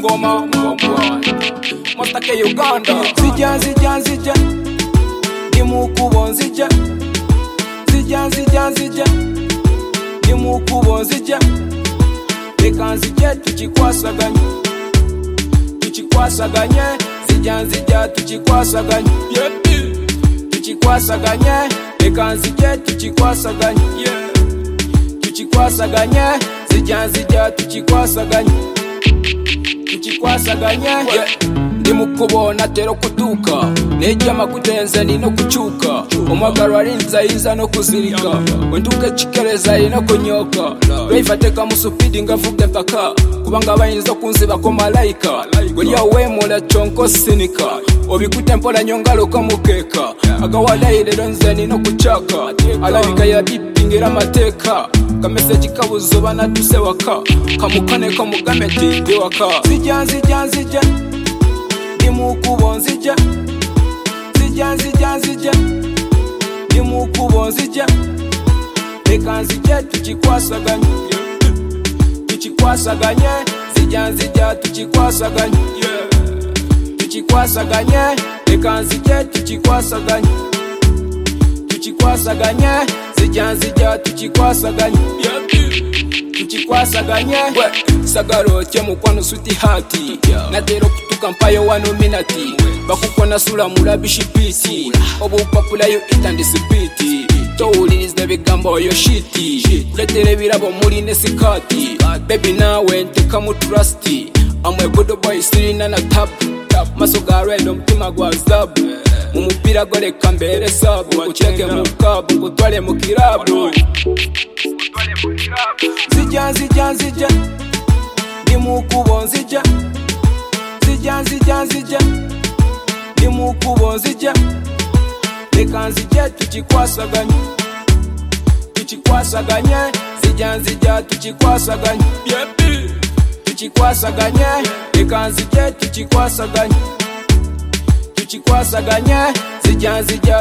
ngoma Mostake Uganda. Zija Nimukubo nzija Zija Nimukubo nzija Leka nzije tukikwasaganye Zija tukikwasaganye Tukikwasaganye Leka nzije tukikwasaganye Zija tukikwasaganye Nimukubo natera kuduka Nejama kutenza nino kuchuka Omwagalo alinza iza no kuzirika Wenduke chikereza ino kunyoka Lwaifateka musupidi ngavuge mpaka Kubanga bayinza kunziba ko malaika Gwelia wemula chonko sinika Obikute mpola nyongalo kamukeka Agawalaile lonze nino kuchaka Alabika ya bipingira mateka Kameseji kabuzo bana tusewaka Kamukane kamugame tindi waka Zija Nimukubo nzija Zija Nimukubo nzija Leka nzije tukikwasaganye Zija tukikwasaganye Leka nzije tukikwasaganye Zija tukikwasaganye Sagaro kye mukwano suti hati Natero kutuka mpayo wano minati Bakukona sula mulabishi piti Obu papula yo itandi sipiti Towuliriza ebigambo yo shiti Kuletere birabo muri nesikati Baby nawe nteka mu trusty Amwe good boy sirina na tap Maso garendo mtima gwa zabu Mumupira gole kambere sabu Ucheke mukabu ngutwale mukirabu Zija Nimukubo nzija Zija Nimukubo nzija Leka nzije tukikwasaganye Zija tukikwasaganye Leka nzije tukikwasaganye Zija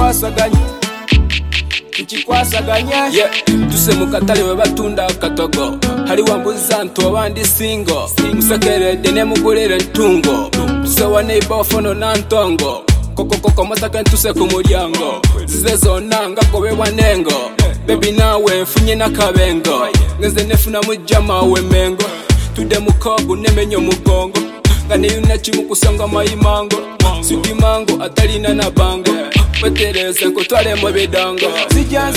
tukikwasaganye Tuse mukatale we batunda katogo Hali wambuza nto abandi singo Musekerede ne mugulire ntungo Tuse wa neighbor fono na ntongo Koko motaka ntuse ku mulyango Zize zona nga kobe wanengo Baby nawe mfunye nakabengo Ngenze nefuna mujama we mengo Tude mukobu nemenyo mugongo Ngane yunachi mukusanga mayimango Sudi mango atalina na bango Wetereze nkotwale mu bidango Zija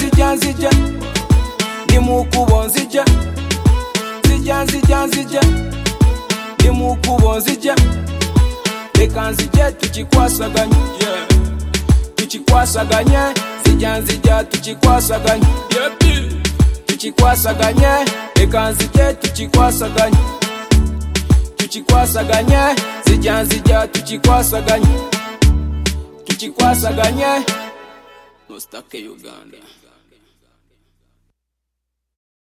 Nimukubo nzija Zija Nimukubo nzija Leka nzije tukikwasaganye Zija tukikwasaganye Leka nzije tukikwasaganye Zija tukikwasaganye Mostake Uganda.